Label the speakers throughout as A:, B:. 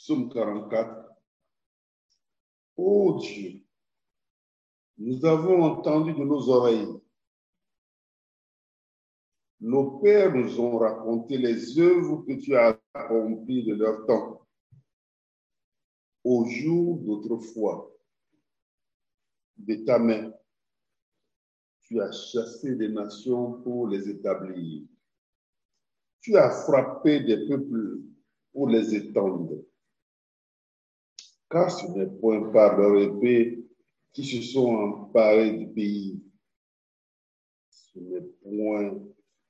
A: Psaume 44. Ô Dieu, nous avons entendu de nos oreilles. Nos pères nous ont raconté les œuvres que tu as accomplies de leur temps. Au jour d'autrefois, de ta main, tu as chassé des nations pour les établir. Tu as frappé des peuples pour les étendre. Car ce n'est point par leur épée qui se sont emparés du pays. Ce n'est point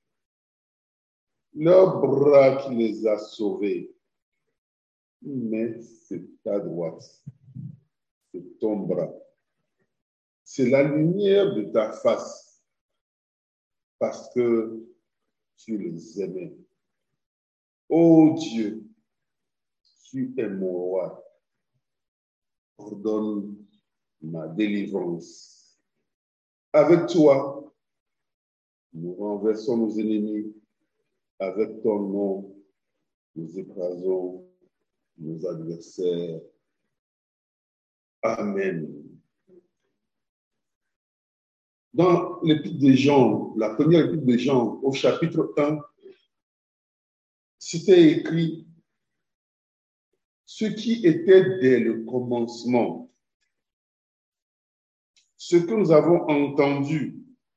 A: leur bras qui les a sauvés, mais c'est ta droite, c'est ton bras. C'est la lumière de ta face, parce que tu les aimais. Ô Dieu, tu es mon roi. Ordonne ma délivrance. Avec toi, nous renversons nos ennemis. Avec ton nom, nous écrasons nos adversaires. Amen. Dans l'épître de Jean, la première épître de Jean, au chapitre 1, c'était écrit ce qui était dès le commencement, ce que nous avons entendu,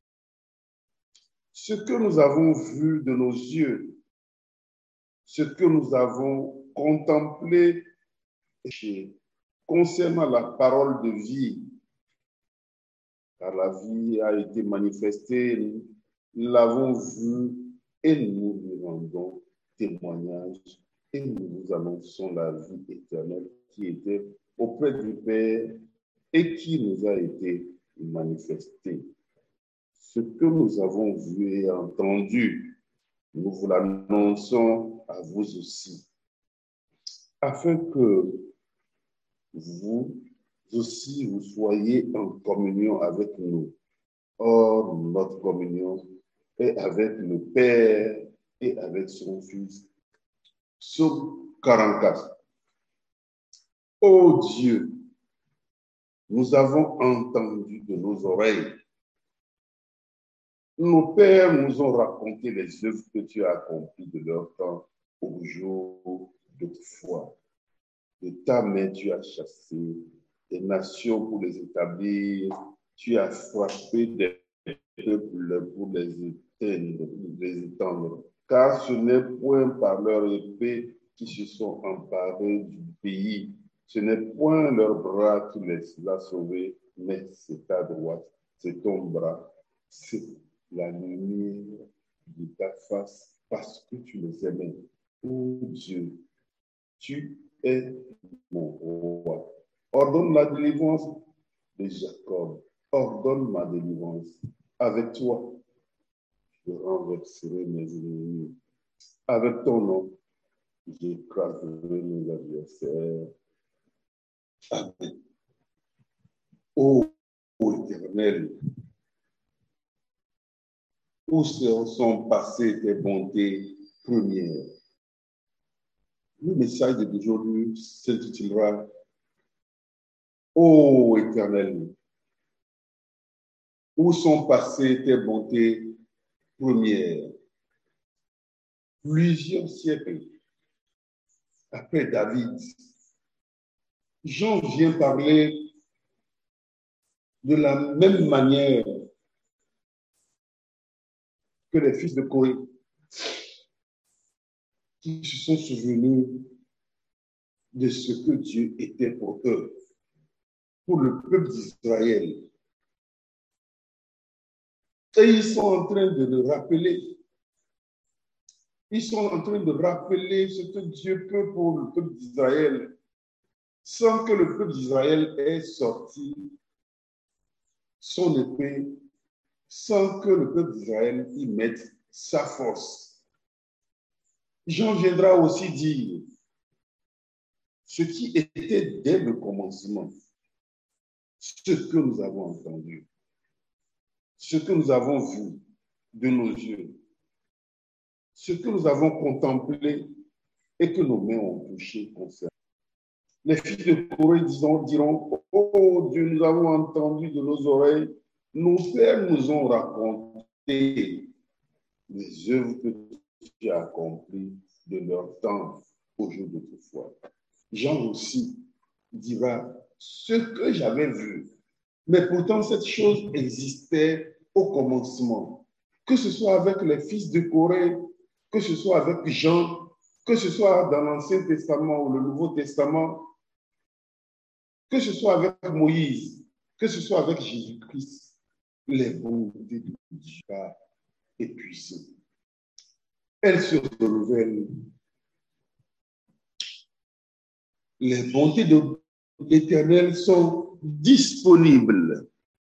A: ce que nous avons vu de nos yeux, ce que nous avons contemplé concernant la parole de vie, car la vie a été manifestée, nous l'avons vue et nous lui rendons témoignage et nous vous annonçons la vie éternelle qui était auprès du Père et qui nous a été manifestée. Ce que nous avons vu et entendu, nous vous l'annonçons à vous aussi, afin que vous aussi vous soyez en communion avec nous. Or, notre communion est avec le Père et avec son Fils. Psaume 44. Ô Dieu, nous avons entendu de nos oreilles. Nos pères nous ont raconté les œuvres que tu as accomplies de leur temps au jour d'autrefois. De ta main, tu as chassé des nations pour les établir. Tu as frappé des peuples pour les étendre. Car ce n'est point par leur épée qui se sont emparés du pays. Ce n'est point leur bras qui les a sauvés, mais c'est ta droite, c'est ton bras, c'est la lumière de ta face, parce que tu les aimais. Ô Dieu, tu es mon roi. Ordonne la délivrance de Jacob. Ordonne ma délivrance. Avec toi, je renverserai mes ennemis. Avec ton nom, j'écraserai mes adversaires. Amen. Ô Éternel, où sont passées tes bontés premières? Le message d'aujourd'hui s'intitulera Ô Éternel, où sont passées tes bontés premières? Plusieurs siècles après David, Jean vient parler de la même manière que les fils de Corée qui se sont souvenus de ce que Dieu était pour eux, pour le peuple d'Israël. Et ils sont en train de le rappeler. Ils sont en train de rappeler ce que Dieu peut pour le peuple d'Israël, sans que le peuple d'Israël ait sorti son épée, sans que le peuple d'Israël y mette sa force. Jean viendra aussi dire ce qui était dès le commencement, ce que nous avons entendu, ce que nous avons vu de nos yeux, ce que nous avons contemplé et que nos mains ont touché concernant. Les fils de Corée diront, oh Dieu, nous avons entendu de nos oreilles, nos pères nous ont raconté les œuvres que tu as accomplies de leur temps au jour d'autrefois. Jean aussi dira ce que j'avais vu. Mais pourtant, cette chose existait au commencement. Que ce soit avec les fils de Corée, que ce soit avec Jean, que ce soit dans l'Ancien Testament ou le Nouveau Testament, que ce soit avec Moïse, que ce soit avec Jésus-Christ, les bontés de Dieu sont épuisées. Elles se renouvellent. Les bontés de l'Éternel sont disponibles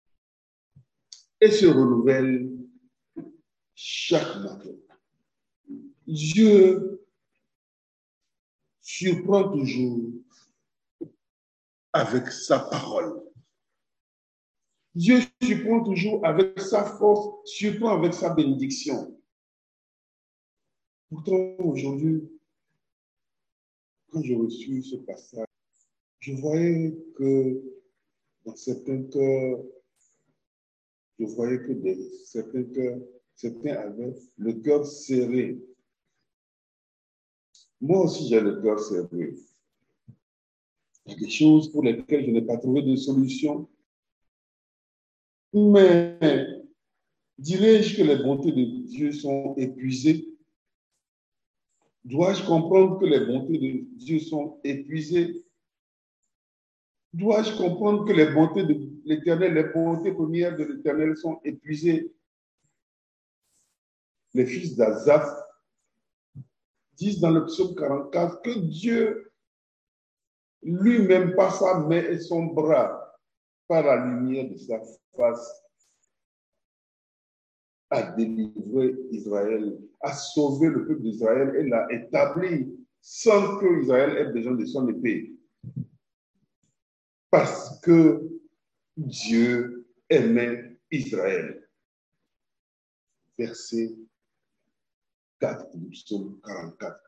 A: et se renouvellent chaque matin. Dieu surprend toujours avec sa parole. Dieu surprend toujours avec sa force, surprend avec sa bénédiction. Pourtant, aujourd'hui, quand j'ai reçu ce passage, je voyais que dans certains cœurs, certains avaient le cœur serré. Moi aussi, j'ai le cœur serré. Il y a des choses pour lesquelles je n'ai pas trouvé de solution. Mais dirais-je que les bontés de Dieu sont épuisées? Dois-je comprendre que les bontés de Dieu sont épuisées? Dois-je comprendre que les bontés de l'Éternel, les bontés premières de l'Éternel sont épuisées? Les fils d'Azaph disent dans le psaume 44 que Dieu lui-même, par sa main et son bras, par la lumière de sa face, a délivré Israël, a sauvé le peuple d'Israël et l'a établi sans que Israël ait besoin de son épée. Parce que Dieu aimait Israël. Verset 4 du psaume 44.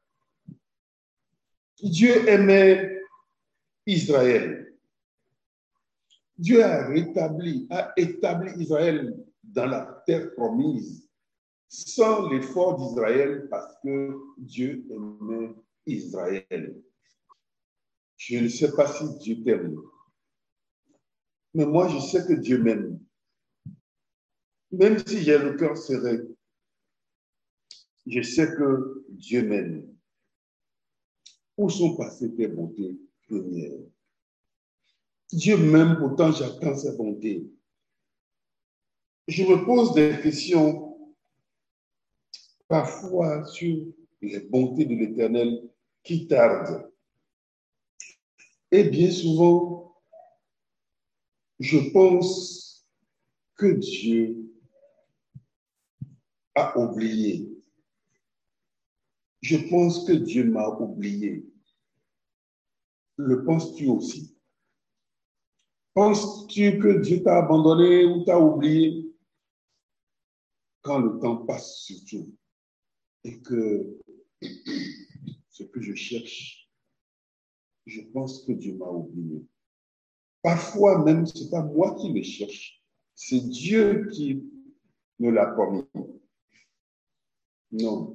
A: Dieu aimait Israël. Dieu a établi Israël dans la terre promise sans l'effort d'Israël parce que Dieu aimait Israël. Je ne sais pas si Dieu t'aime, mais moi je sais que Dieu m'aime. Même si j'ai le cœur serré, je sais que Dieu m'aime. Où sont passées tes bontés premières? Dieu m'aime, pourtant j'attends sa bonté. Je me pose des questions parfois sur les bontés de l'Éternel qui tardent. Et bien souvent, je pense que Dieu a oublié. Je pense que Dieu m'a oublié. Le penses-tu aussi? Penses-tu que Dieu t'a abandonné ou t'a oublié? Quand le temps passe surtout et que ce que je cherche, je pense que Dieu m'a oublié. Parfois même, ce n'est pas moi qui le cherche, c'est Dieu qui me l'a promis. Non,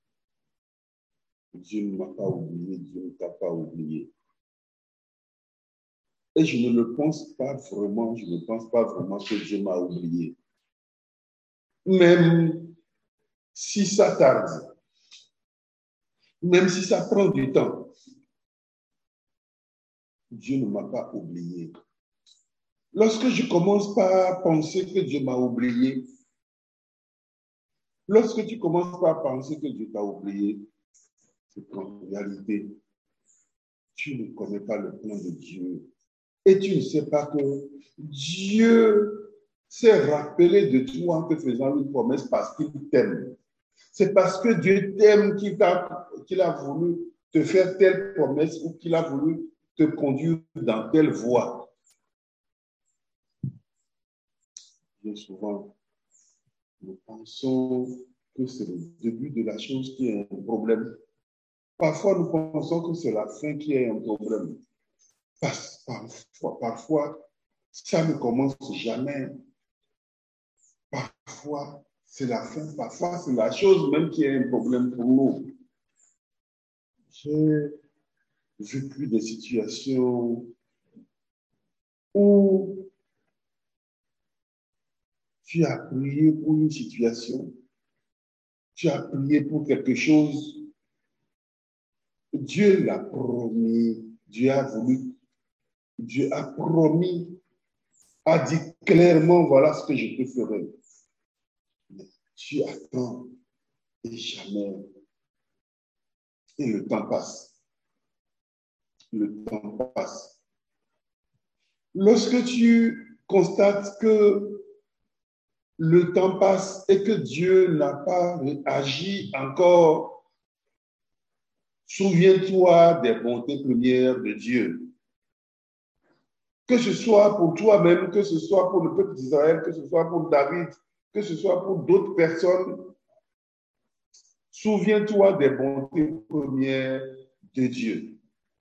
A: Dieu ne m'a pas oublié, Dieu ne t'a pas oublié. Et je ne le pense pas vraiment, je ne pense pas vraiment que Dieu m'a oublié. Même si ça tarde, même si ça prend du temps, Dieu ne m'a pas oublié. Lorsque je commence par penser que Dieu m'a oublié, lorsque tu commences par penser que Dieu t'a oublié, c'est qu'en réalité, tu ne connais pas le plan de Dieu. Et tu ne sais pas que Dieu s'est rappelé de toi en te faisant une promesse parce qu'il t'aime. C'est parce que Dieu t'aime qu'il a voulu te faire telle promesse ou qu'il a voulu te conduire dans telle voie. Bien souvent, nous pensons que c'est le début de la chose qui est un problème. Parfois, nous pensons que c'est la fin qui est un problème. Parfois, ça ne commence jamais. Parfois, c'est la fin. Parfois, c'est la chose même qui est un problème pour nous. J'ai vécu des situations où tu as prié pour une situation, tu as prié pour quelque chose, Dieu l'a promis, Dieu a voulu, Dieu a promis, a dit clairement, voilà ce que je te ferai. Mais tu attends et jamais. Et le temps passe. Le temps passe. Lorsque tu constates que le temps passe et que Dieu n'a pas agi encore, souviens-toi des bontés premières de Dieu. Que ce soit pour toi-même, que ce soit pour le peuple d'Israël, que ce soit pour David, que ce soit pour d'autres personnes, souviens-toi des bontés premières de Dieu.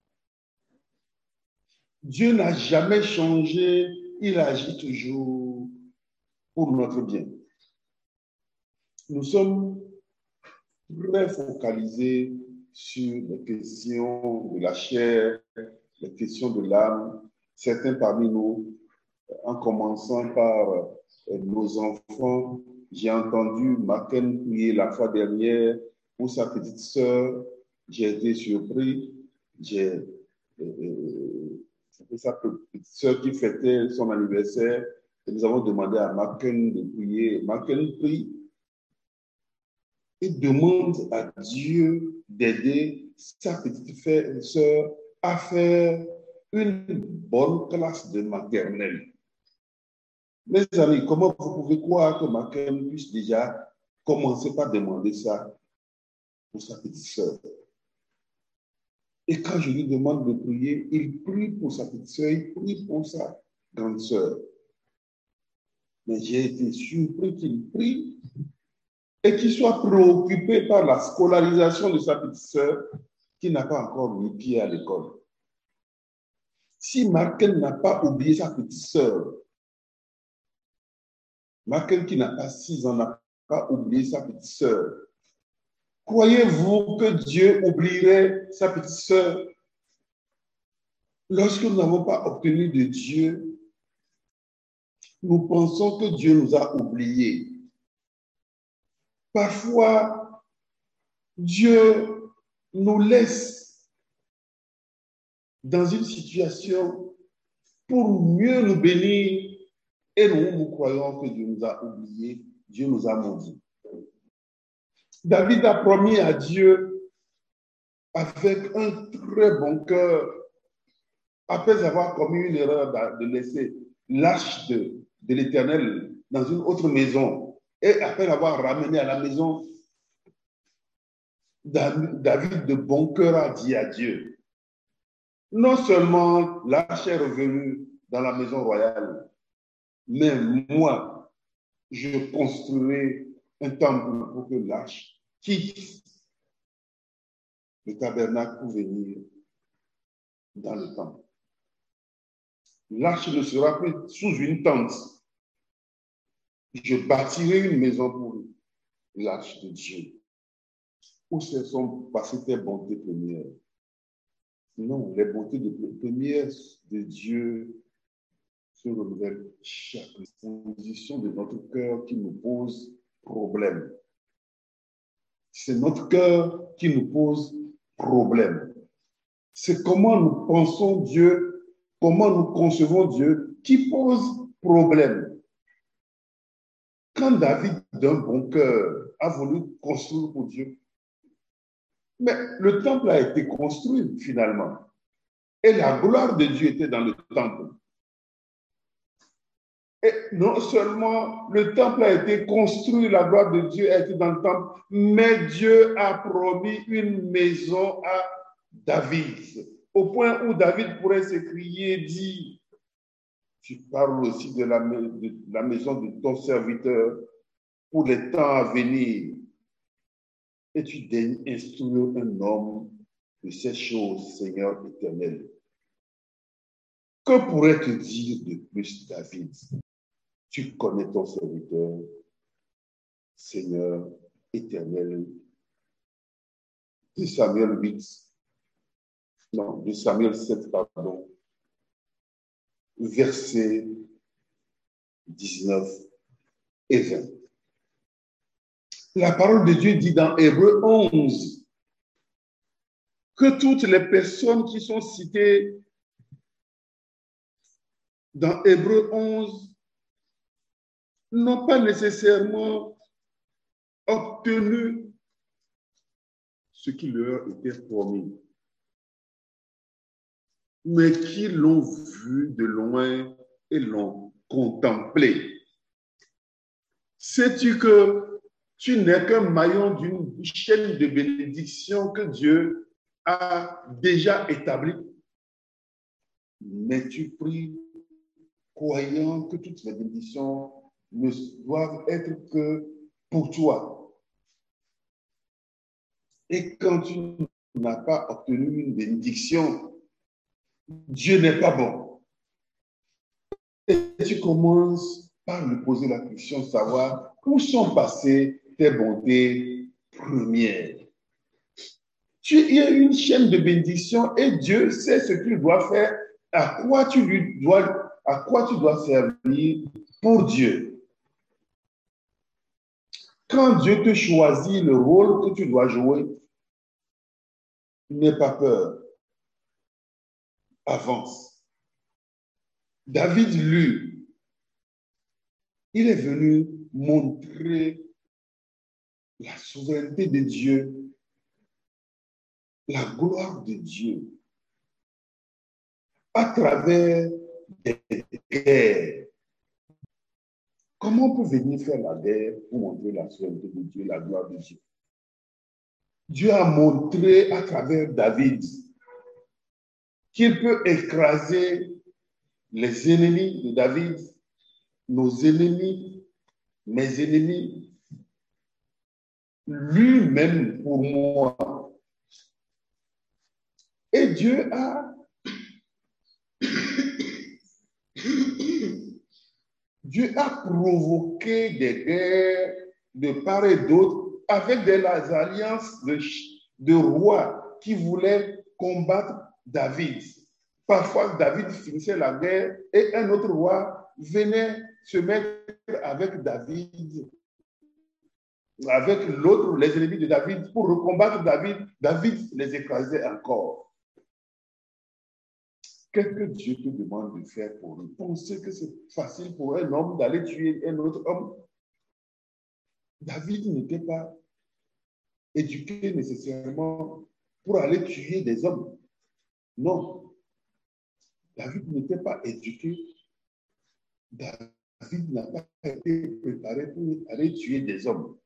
A: Dieu n'a jamais changé, il agit toujours pour notre bien. Nous sommes très focalisés sur les questions de la chair, les questions de l'âme. Certains parmi nous, en commençant par nos enfants, j'ai entendu Maken prier la fois dernière pour sa petite sœur. J'ai été surpris. J'ai sa petite sœur qui fêtait son anniversaire. Et nous avons demandé à Maken de prier. Maken prie et demande à Dieu d'aider sa petite sœur à faire une bonne classe de maternelle. Mes amis, comment vous pouvez croire que Maken puisse déjà commencer par demander ça pour sa petite sœur? Et quand je lui demande de prier, il prie pour sa petite sœur, il prie pour sa grande sœur. Mais j'ai été surpris qu'il prie et qu'il soit préoccupé par la scolarisation de sa petite sœur qui n'a pas encore mis pied à l'école. Si Maken n'a pas oublié sa petite sœur, Maken qui n'a pas 6 ans n'a pas oublié sa petite sœur, croyez-vous que Dieu oublierait sa petite sœur? Lorsque nous n'avons pas obtenu de Dieu, nous pensons que Dieu nous a oubliés. Parfois, Dieu nous laisse dans une situation pour mieux nous bénir et nous croyons que Dieu nous a oubliés, Dieu nous a maudits. David a promis à Dieu avec un très bon cœur, après avoir commis une erreur de laisser l'arche de l'Éternel dans une autre maison, et après l'avoir ramené à la maison, David de bon cœur a dit à Dieu, non seulement l'arche est revenue dans la maison royale, mais moi, je construirai un temple pour que l'arche quitte le tabernacle pour venir dans le temple. L'arche ne sera plus sous une tente. Je bâtirai une maison pour l'arche de Dieu. Où se sont passées tes bontés premières? Non, les bontés premières de Dieu se renouvellent chaque disposition de notre cœur qui nous pose problème. C'est notre cœur qui nous pose problème. C'est comment nous pensons Dieu, comment nous concevons Dieu qui pose problème. Quand David, d'un bon cœur, a voulu construire pour Dieu, mais le temple a été construit finalement. Et la gloire de Dieu était dans le temple. Et non seulement le temple a été construit, la gloire de Dieu a été dans le temple, mais Dieu a promis une maison à David. Au point où David pourrait s'écrier, dire, tu parles aussi de la maison de ton serviteur pour les temps à venir. Et tu daignes instruire un homme de ces choses, Seigneur éternel. Que pourrais-tu dire de plus, David? Tu connais ton serviteur, Seigneur éternel. De Samuel 8, non, de Samuel 7, pardon, versets 19 et 20. La parole de Dieu dit dans Hébreux 11 que toutes les personnes qui sont citées dans Hébreux 11 n'ont pas nécessairement obtenu ce qui leur était promis, mais qui l'ont vu de loin et l'ont contemplé. Sais-tu que tu n'es qu'un maillon d'une chaîne de bénédiction que Dieu a déjà établie? Mais tu pries croyant que toutes les bénédictions ne doivent être que pour toi. Et quand tu n'as pas obtenu une bénédiction, Dieu n'est pas bon. Et tu commences par lui poser la question de savoir où sont passées tes bontés premières. Il y a une chaîne de bénédiction et Dieu sait ce qu'il doit faire, à quoi tu dois servir pour Dieu. Quand Dieu te choisit le rôle que tu dois jouer, n'aie pas peur. Avance. David, lui, il est venu montrer la souveraineté de Dieu, la gloire de Dieu, à travers des guerres. Comment on peut venir faire la guerre pour montrer la souveraineté de Dieu, la gloire de Dieu? Dieu a montré à travers David qu'il peut écraser les ennemis de David, nos ennemis, mes ennemis, lui-même pour moi. Et Dieu a provoqué des guerres de part et d'autre avec des alliances de rois qui voulaient combattre David. Parfois, David finissait la guerre et un autre roi venait se mettre avec David, avec l'autre, les ennemis de David, pour recombattre David. David les écrasait encore. Qu'est-ce que Dieu te demande de faire pour lui? Pensez que c'est facile pour un homme d'aller tuer un autre homme? David n'était pas éduqué nécessairement pour aller tuer des hommes. Non. David n'était pas éduqué. David n'a pas été préparé pour aller tuer des hommes.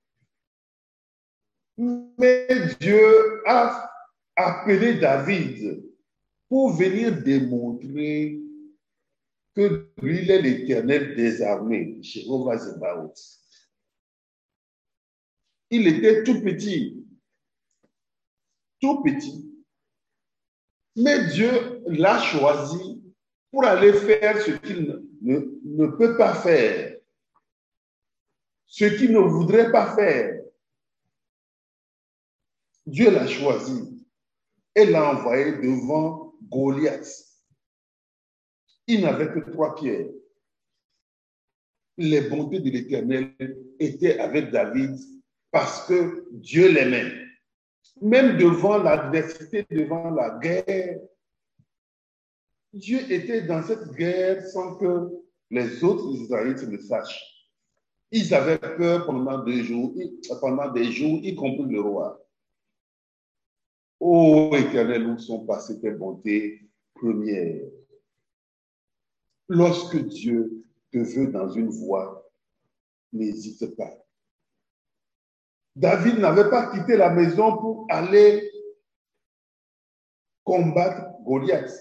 A: Mais Dieu a appelé David pour venir démontrer que lui, il est l'Éternel des armées, Jéhovah Zebaoth. Il était tout petit. Tout petit. Mais Dieu l'a choisi pour aller faire ce qu'il ne peut pas faire. Ce qu'il ne voudrait pas faire. Dieu l'a choisi et l'a envoyé devant Goliath. Il n'avait que 3 pierres. Les bontés de l'Éternel étaient avec David parce que Dieu l'aimait. Même devant l'adversité, devant la guerre, Dieu était dans cette guerre sans que les autres Israélites le sachent. Ils avaient peur pendant des jours, y compris le roi. Ô Éternel, où sont passées tes bontés premières? Lorsque Dieu te veut dans une voie, n'hésite pas. David n'avait pas quitté la maison pour aller combattre Goliath.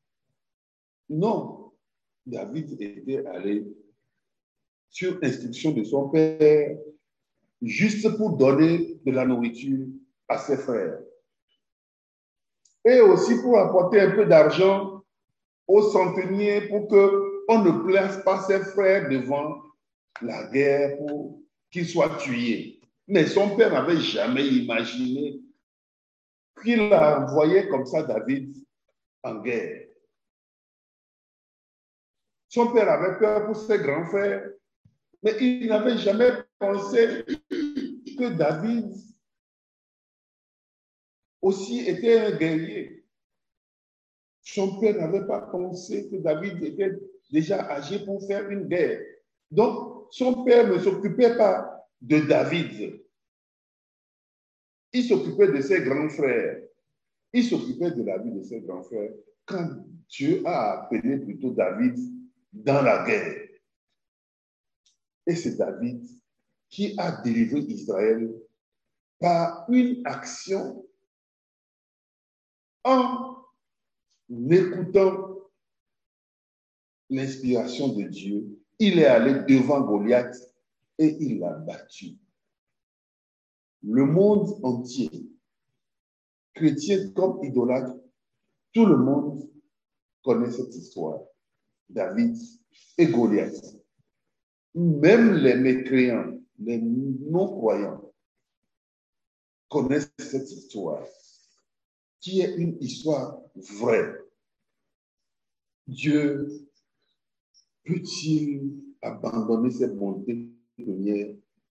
A: Non, David était allé sur instruction de son père, juste pour donner de la nourriture à ses frères. Et aussi pour apporter un peu d'argent au centenier pour qu'on ne place pas ses frères devant la guerre pour qu'ils soient tués. Mais son père n'avait jamais imaginé qu'il envoyait comme ça David en guerre. Son père avait peur pour ses grands frères, mais il n'avait jamais pensé que David aussi était un guerrier. Son père n'avait pas pensé que David était déjà âgé pour faire une guerre. Donc, son père ne s'occupait pas de David. Il s'occupait de ses grands frères. Il s'occupait de la vie de ses grands frères quand Dieu a appelé plutôt David dans la guerre. Et c'est David qui a délivré Israël par une action en écoutant l'inspiration de Dieu. Il est allé devant Goliath et il l'a battu. Le monde entier, chrétien comme idolâtre, tout le monde connaît cette histoire. David et Goliath. Même les mécréants, les non-croyants connaissent cette histoire, qui est une histoire vraie. Dieu peut-il abandonner cette bonté première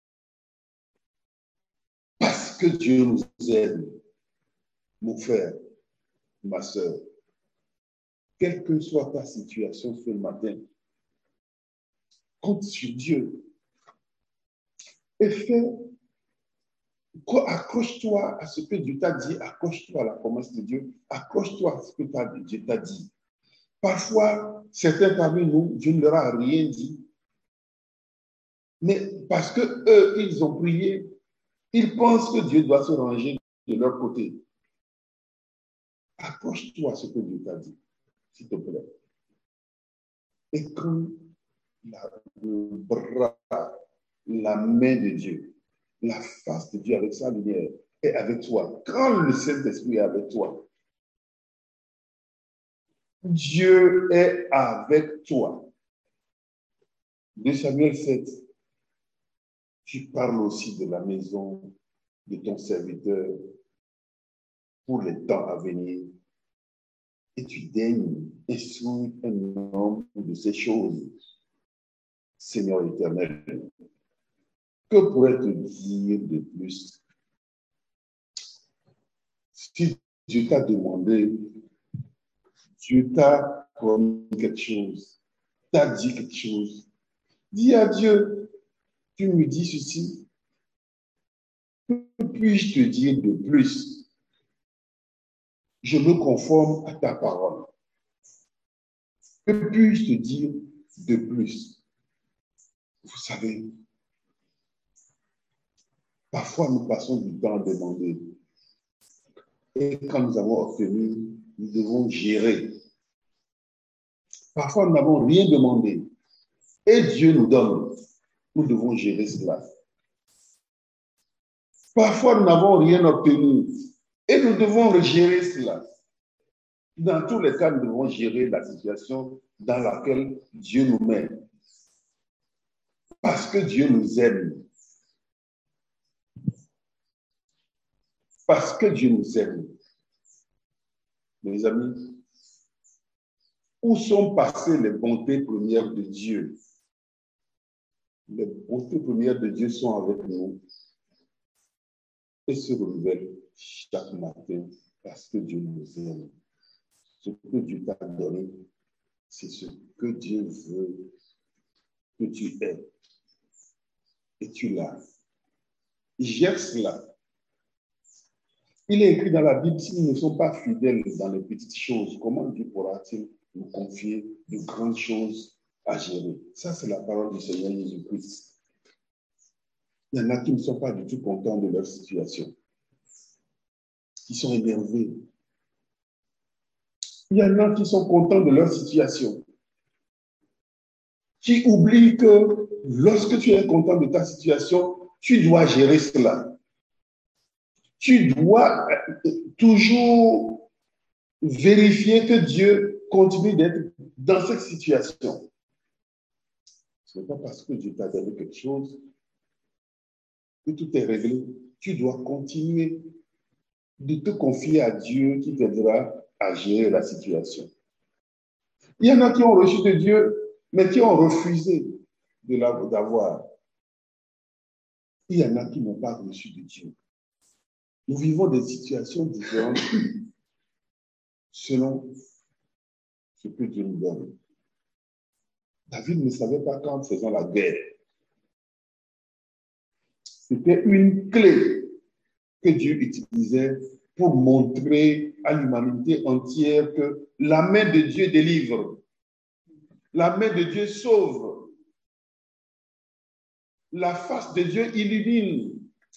A: parce que Dieu nous aime, mon frère, ma soeur, quelle que soit ta situation ce matin, compte sur Dieu et accroche-toi à ce que Dieu t'a dit, accroche-toi à la promesse de Dieu, accroche-toi à ce que Dieu t'a dit. Parfois, certains parmi nous, Dieu ne leur a rien dit, mais parce que eux, ils ont prié, ils pensent que Dieu doit se ranger de leur côté. Accroche-toi à ce que Dieu t'a dit, s'il te plaît. Et quand le bras, la main de Dieu, la face de Dieu avec sa lumière est avec toi, quand le Saint-Esprit est avec toi, Dieu est avec toi. 2 Samuel 7, tu parles aussi de la maison de ton serviteur pour les temps à venir et tu daignes instruire un homme de ces choses. Seigneur éternel, que pourrais-tu dire de plus? Si Dieu t'a demandé, Dieu t'a promis quelque chose, t'a dit quelque chose, dis à Dieu, tu me dis ceci, que puis-je te dire de plus? Je me conforme à ta parole. Que puis-je te dire de plus? Vous savez, parfois nous passons du temps à demander. Et quand nous avons obtenu, nous devons gérer. Parfois, nous n'avons rien demandé. Et Dieu nous donne. Nous devons gérer cela. Parfois, nous n'avons rien obtenu. Et nous devons gérer cela. Dans tous les cas, nous devons gérer la situation dans laquelle Dieu nous met. Parce que Dieu nous aime. Parce que Dieu nous aime. Mes amis, où sont passées les bontés premières de Dieu? Les bontés premières de Dieu sont avec nous et se renouvellent chaque matin parce que Dieu nous aime. Ce que Dieu t'a donné, c'est ce que Dieu veut que tu aies. Et tu l'as. Gère cela. Il est écrit dans la Bible, si nous ne sommes pas fidèles dans les petites choses, comment Dieu pourra-t-il nous confier de grandes choses à gérer? Ça, c'est la parole du Seigneur Jésus-Christ. Il y en a qui ne sont pas du tout contents de leur situation, qui sont énervés. Il y en a qui sont contents de leur situation, qui oublient que lorsque tu es content de ta situation, tu dois gérer cela. Tu dois toujours vérifier que Dieu continue d'être dans cette situation. Ce n'est pas parce que Dieu t'a donné quelque chose que tout est réglé. Tu dois continuer de te confier à Dieu qui t'aidera à gérer la situation. Il y en a qui ont reçu de Dieu, mais qui ont refusé d'avoir. Il y en a qui n'ont pas reçu de Dieu. Nous vivons des situations différentes selon ce que Dieu nous donne. David ne savait pas qu'en faisant la guerre, c'était une clé que Dieu utilisait pour montrer à l'humanité entière que la main de Dieu délivre, la main de Dieu sauve, la face de Dieu illumine.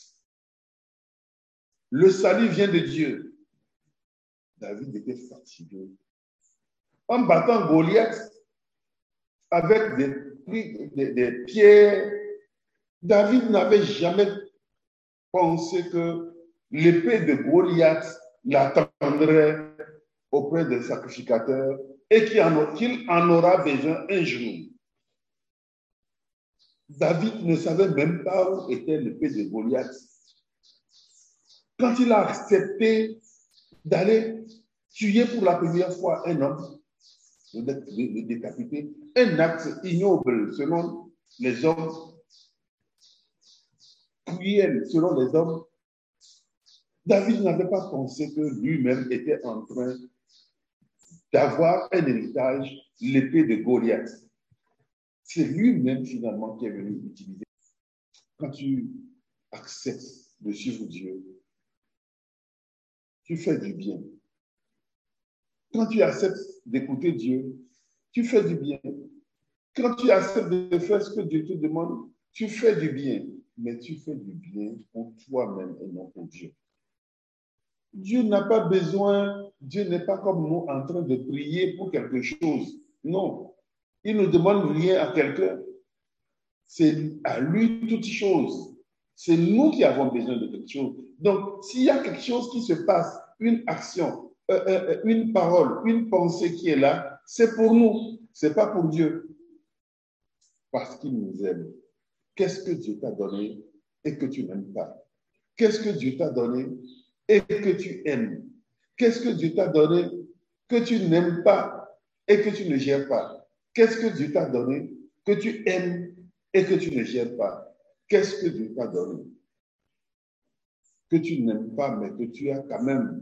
A: Le salut vient de Dieu. David était fatigué. En battant Goliath avec des pierres, David n'avait jamais pensé que l'épée de Goliath l'attendrait auprès des sacrificateurs et qu'il en aura besoin un jour. David ne savait même pas où était l'épée de Goliath. Quand il a accepté d'aller tuer pour la première fois un homme, le décapiter, un acte ignoble selon les hommes, cruel selon les hommes, David n'avait pas pensé que lui-même était en train d'avoir un héritage, l'épée de Goliath. C'est lui-même finalement qui est venu utiliser. Quand tu acceptes de suivre Dieu, tu fais du bien. Quand tu acceptes d'écouter Dieu, tu fais du bien. Quand tu acceptes de faire ce que Dieu te demande, tu fais du bien. Mais tu fais du bien pour toi-même et non pour Dieu. Dieu n'a pas besoin, Dieu n'est pas comme nous en train de prier pour quelque chose. Non. Il ne demande rien à quelqu'un. C'est à lui toute chose. C'est nous qui avons besoin de quelque chose. Donc, s'il y a quelque chose qui se passe, une action, une parole, une pensée qui est là, c'est pour nous. Ce n'est pas pour Dieu. Parce qu'il nous aime. Qu'est-ce que Dieu t'a donné et que tu n'aimes pas? Qu'est-ce que Dieu t'a donné et que tu aimes? Qu'est-ce que Dieu t'a donné que tu n'aimes pas et que tu ne gères pas? Qu'est-ce que Dieu t'a donné que tu aimes et que tu ne gères pas? Qu'est-ce que Dieu t'a donné que tu n'aimes pas, mais que tu as quand même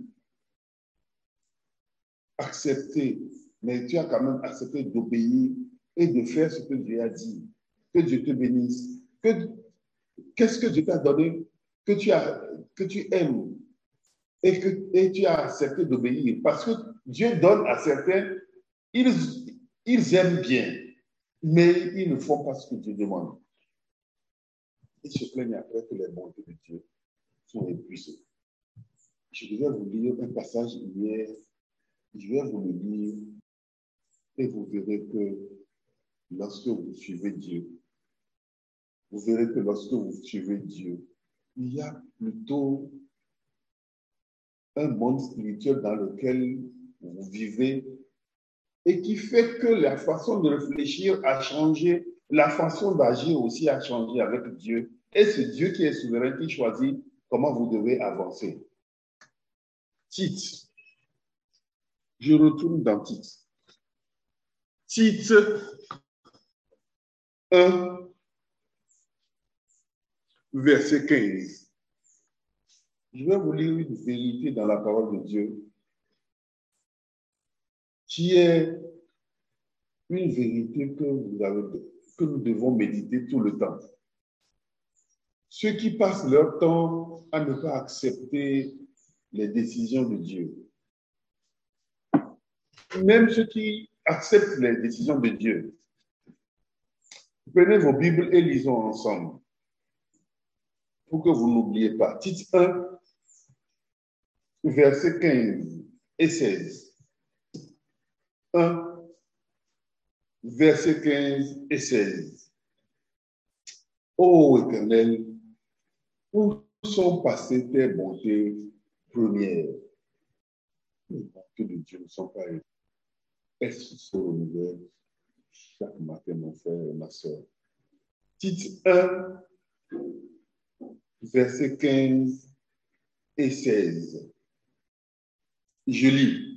A: accepté, mais tu as quand même accepté d'obéir et de faire ce que Dieu a dit? Que Dieu te bénisse. Qu'est-ce que Dieu t'a donné que tu aimes et tu as accepté d'obéir? Parce que Dieu donne à certains, ils aiment bien, mais ils ne font pas ce que Dieu demande. Ils se plaignent après que les bontés de Dieu sont épuisées. Je devais vous lire un passage hier. Je vais vous le lire et vous verrez que lorsque vous suivez Dieu, il y a plutôt un monde spirituel dans lequel vous vivez et qui fait que la façon de réfléchir a changé, la façon d'agir aussi a changé avec Dieu. Et c'est Dieu qui est souverain, qui choisit comment vous devez avancer. Tite. Je retourne dans Tite. Tite 1, verset 15. Je vais vous lire une vérité dans la parole de Dieu qui est une vérité que nous devons méditer tout le temps. Ceux qui passent leur temps à ne pas accepter les décisions de Dieu, même ceux qui acceptent les décisions de Dieu, prenez vos Bibles et lisons ensemble pour que vous n'oubliez pas. Tite 1, versets 15 et 16. 1, versets 15 et 16. Ô Éternel, où sont passées tes bontés premières? Les bontés de Dieu ne sont pas éternelles. Elles se renouvellent chaque matin, mon frère et ma soeur. Tite 1, versets 15 et 16. Je lis.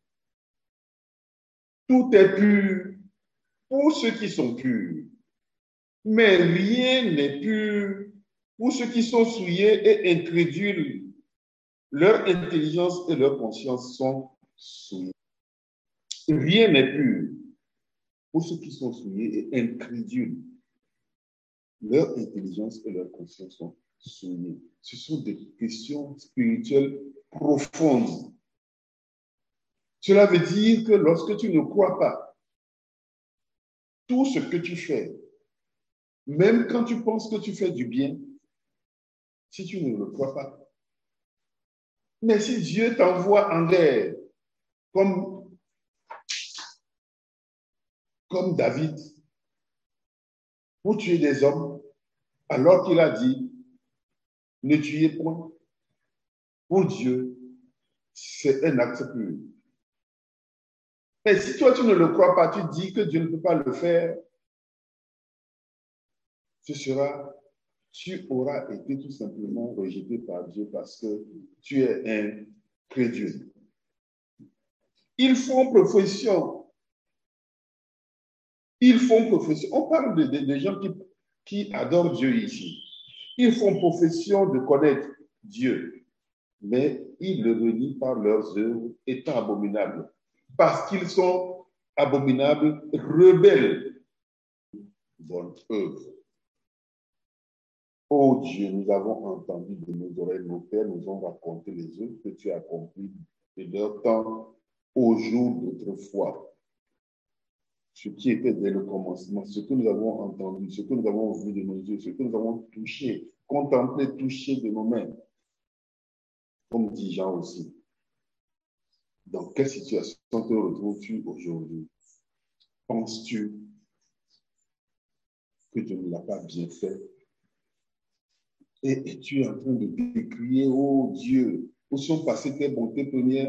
A: Tout est pur pour ceux qui sont purs, mais rien n'est pur pour ceux qui sont souillés et incrédules. Leur intelligence et leur conscience sont souillées. Rien n'est pur pour ceux qui sont souillés et incrédules. Leur intelligence et leur conscience sont souillées. Ce sont des questions spirituelles profondes. Cela veut dire que lorsque tu ne crois pas, tout ce que tu fais, même quand tu penses que tu fais du bien, si tu ne le crois pas, mais si Dieu t'envoie en guerre, comme David, pour tuer des hommes, alors qu'il a dit, ne tuez point, pour Dieu, c'est un acte pur. Mais si toi, tu ne le crois pas, tu dis que Dieu ne peut pas le faire, tu auras été tout simplement rejeté par Dieu parce que tu es un crédule. Ils font profession. On parle de gens qui adorent Dieu ici. Ils font profession de connaître Dieu, mais ils le renient par leurs œuvres étant abominables. Parce qu'ils sont abominables, rebelles. Bonne œuvre. Oh Dieu, nous avons entendu de nos oreilles, nos pères nous ont raconté les œuvres que tu as accomplies de leur temps au jour d'autrefois. Ce qui était dès le commencement, ce que nous avons entendu, ce que nous avons vu de nos yeux, ce que nous avons touché, contemplé, touché de nos mains. Comme dit Jean aussi. Dans quelle situation te retrouves-tu aujourd'hui? Penses-tu que tu ne l'as pas bien fait? Et tu es en train de décrier, oh Dieu, où sont passées tes bontés premières?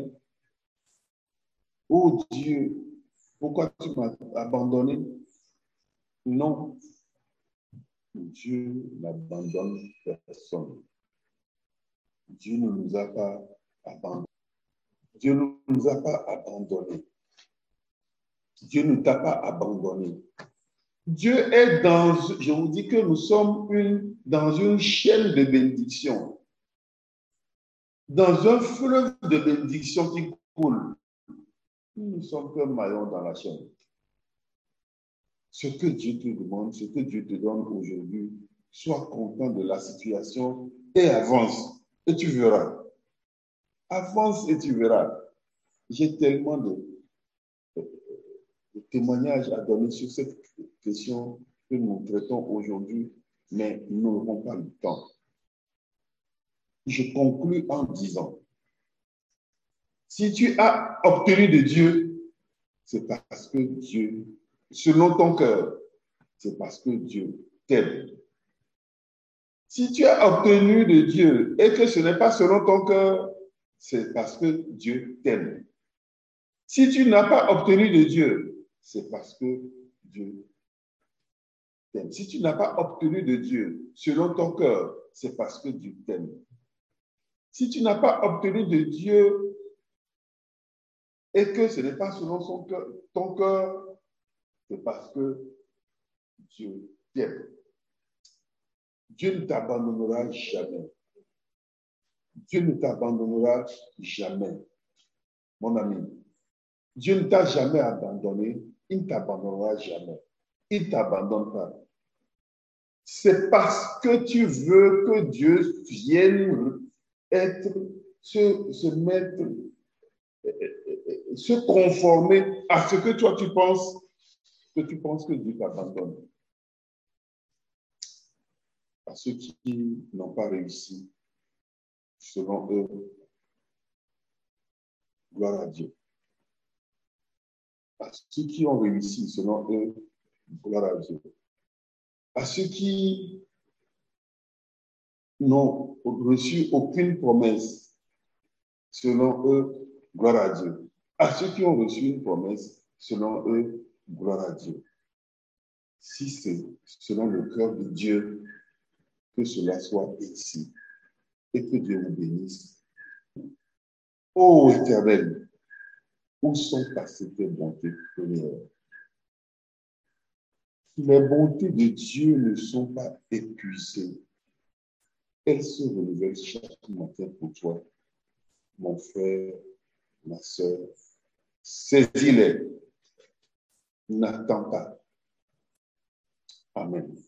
A: Oh Dieu, pourquoi tu m'as abandonné? Non, Dieu n'abandonne personne. Dieu ne nous a pas abandonnés. Dieu ne nous a pas abandonnés. Dieu ne t'a pas abandonné. Dieu est je vous dis que nous sommes dans une chaîne de bénédiction, dans un fleuve de bénédiction qui coule. Nous ne sommes qu'un maillon dans la chaîne. Ce que Dieu te demande, ce que Dieu te donne aujourd'hui, sois content de la situation et avance. Et tu verras. Avance et tu verras. J'ai tellement de témoignages à donner sur cette question que nous traitons aujourd'hui, mais nous n'aurons pas le temps. Je conclus en disant, si tu as obtenu de Dieu, c'est parce que Dieu, selon ton cœur, c'est parce que Dieu t'aime. Si tu as obtenu de Dieu et que ce n'est pas selon ton cœur, c'est parce que Dieu t'aime. Si tu n'as pas obtenu de Dieu, c'est parce que Dieu t'aime. Si tu n'as pas obtenu de Dieu selon ton cœur, c'est parce que Dieu t'aime. Si tu n'as pas obtenu de Dieu et que ce n'est pas selon ton cœur, c'est parce que Dieu t'aime. Dieu ne t'abandonnera jamais. Dieu ne t'abandonnera jamais, mon ami. Dieu ne t'a jamais abandonné, il ne t'abandonnera jamais. Il ne t'abandonne pas. C'est parce que tu veux que Dieu vienne se mettre, se conformer à ce que toi tu penses que Dieu t'abandonne. À ceux qui n'ont pas réussi, selon eux, gloire à Dieu. À ceux qui ont réussi, selon eux, gloire à Dieu. À ceux qui n'ont reçu aucune promesse, selon eux, Gloire à Dieu. À ceux qui ont reçu une promesse, selon eux, gloire à Dieu. Si c'est selon le cœur de Dieu, que cela soit ainsi. Et que Dieu vous bénisse. Ô Éternel, où sont passées tes bontés premières? Les bontés de Dieu ne sont pas épuisées. Elles se renouvellent chaque matin pour toi, mon frère, ma soeur. Saisis-les. N'attends pas. Amen.